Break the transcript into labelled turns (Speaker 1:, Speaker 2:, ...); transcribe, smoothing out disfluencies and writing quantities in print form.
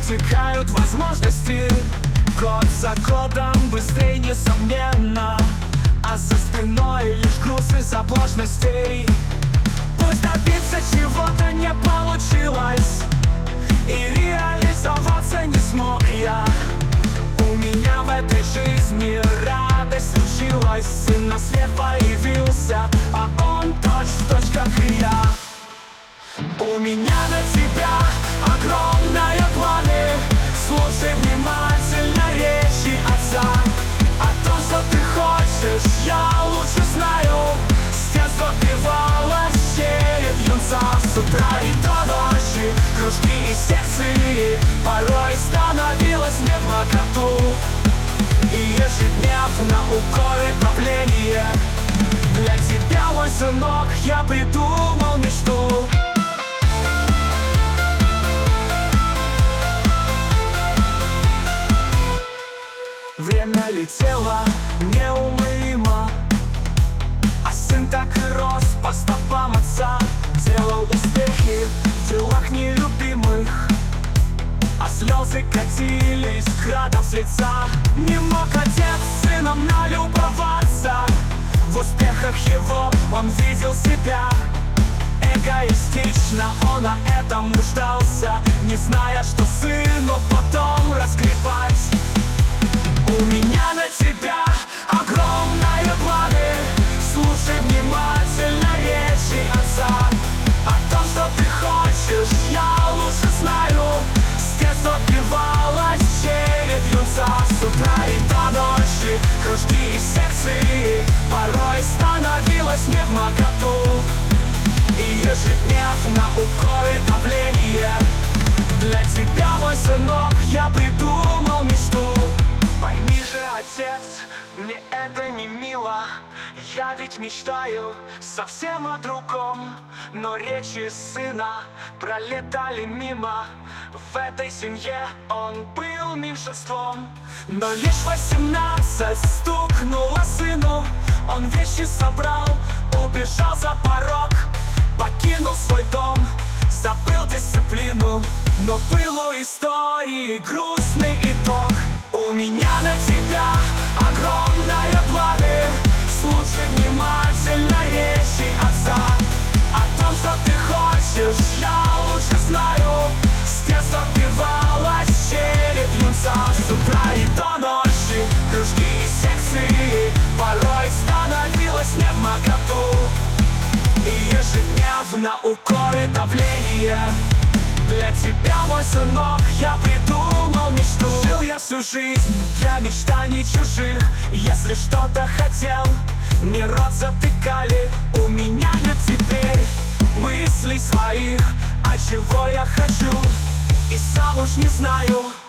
Speaker 1: утекают возможности. Год за годом быстрее, несомненно, а за спиной лишь груз из оплошностей. Пусть добиться чего-то не получилось, и реализоваться не смог я. У меня в этой жизни радость случилась, сын на свет появился, а он точь-в-точь, как и я. У меня на тебя огромные планы, слушай внимательно речи отца. О том, что ты хочешь, я лучше знаю. С детства вбивалась череп юнца. С утра и до ночи кружки и секции, порой становилось не в моготу. И ежедневно укоры давление. Для тебя, мой сынок, я придумал мечту. Время летело неумолимо, а сын так и рос по стопам отца. Делал успехи в делах нелюбимых, а слезы катились градом с лица. Не мог отец сыном налюбоваться, в успехах его он видел себя. Эгоистично он на этом нуждался, не зная, что сыну потом раскрепать. У меня на тебя огромные планы, слушай внимательно речи отца. О том, что ты хочешь, я лучше знаю. С детства вбивалась череп юнца. С утра и до ночи кружки и секции, порой становилось не в моготу. И ежедневно укоры давление. Для тебя, мой сынок, я придумал мечту. Пойми же, отец, мне это не мило. Я ведь мечтаю совсем о другом, но речи сына пролетали мимо. В этой семье он был меньшинством. Но лишь 18 стукнуло сыну, он вещи собрал, убежал за порог, покинул свой дом, забыл дисциплину. Но был у истории грустный итог. У меня на тебя огромные планы, слушай внимательно речи отца. О том, что ты хочешь, я лучше знаю. С детства вбивалась череп юнца. С утра и до ночи кружки и секции, порой становилось не в моготу. И ежедневно укоры давления. Для тебя, мой сынок, я придумал мечту. Жил я всю жизнь для мечтаний чужих. Если что-то хотел, мне рот затыкали. У меня нет теперь мыслей своих, а чего я хочу, и сам уж не знаю.